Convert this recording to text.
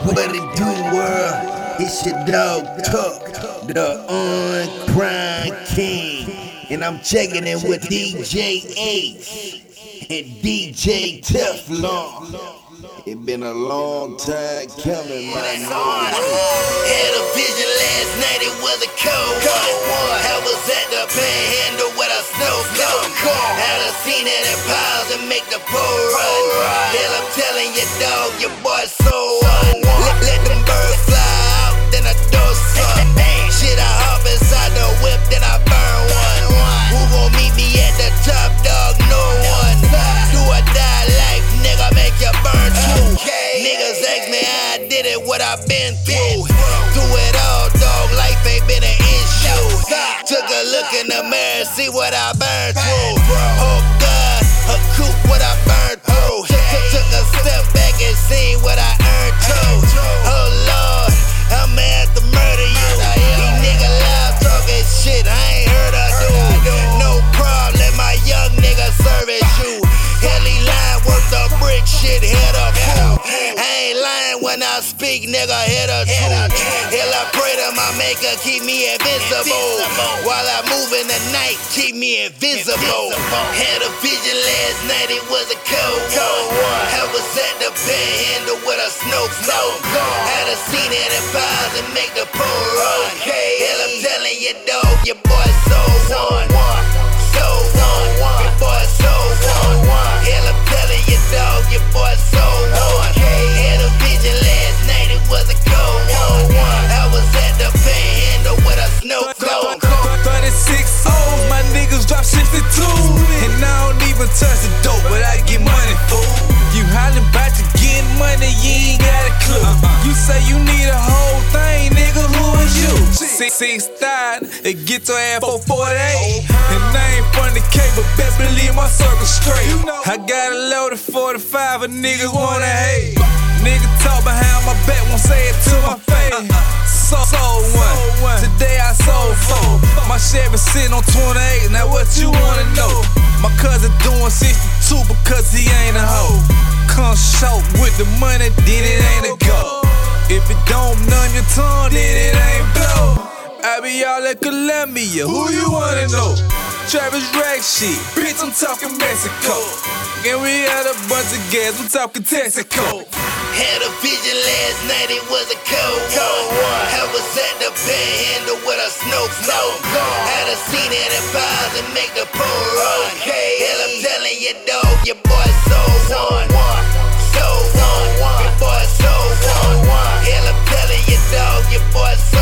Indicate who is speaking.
Speaker 1: What it do, world? It's your dog Tuck, the Uncrimed King. And I'm checking in with DJ Ace and DJ Teflon. It been a long time coming, my nigga.
Speaker 2: Had a vision last night, it was a cold one. I was at the panhandle with a snow cone. Had a scene in the piles and make the pole run. Hell, I'm telling you, dog, your boy so on. Let them birds fly out, then I do some. Shit, I hop inside the whip, then I burn one. Who gon' meet me at the top, dog? No one. Do or die life, nigga, make you burn too. Niggas ask me how I did it, what I been through. Through it all, dog, life ain't been an issue. Took a look in the mirror, see what I burned through. Oh God, a coupe, what I burned through. Took a step back and seen what I earned too. Oh Lord, I'ma have to murder you. These niggas loud talking shit, I ain't heard of do. No problem, let my young nigga service you. Heli line worth a brick, shit, hit a fool. I ain't lying when I speak, nigga, hit a truth. Hell, I pray to my maker, keep me invincible. While I move in the night, keep me invisible. Had a vision last night, it was a cold one. I was at the panhandle with a snow cone. Had a scene in the piles and make the pole run. Hell, I'm telling you, dog, your boy so on. So on, your boy so on. Hell, I'm telling you, dog, your boy so on. Had a vision last night, it was a cold one. I was at the panhandle with a snow cone.
Speaker 3: 36 O's, my niggas drop 62. And I don't even touch the dope, but I get money, fool. You hollin' about you getting money, you ain't got a clue. You say you need a whole thing, nigga, who is you? 6'5", and get your ass 448. And I ain't from the Cape, but best believe my circle straight. I got a loaded 45, a niggas wanna hate. Nigga talk behind my back, won't say it to my face. Sold one, today I sold four. My Chevy sitting on 28, now what you wanna know? My cousin doing 62 because he ain't a hoe. Come short with the money, then it ain't a go. If it don't numb your tongue, then it ain't blow. I be all at Columbia, who you wanna know? Travis Rag shit, bitch, I'm talking Mexico. And we had a bunch of gas, I'm talking Texaco.
Speaker 2: Had a vision last night, it was a cold one. I was at the panhandle with a snow cone. Had a scene in the piles and make the pole run. Hell, I'm telling you, dog, your boy so on. So on, your boy so on. Hell, I'm telling you, dog, your boy so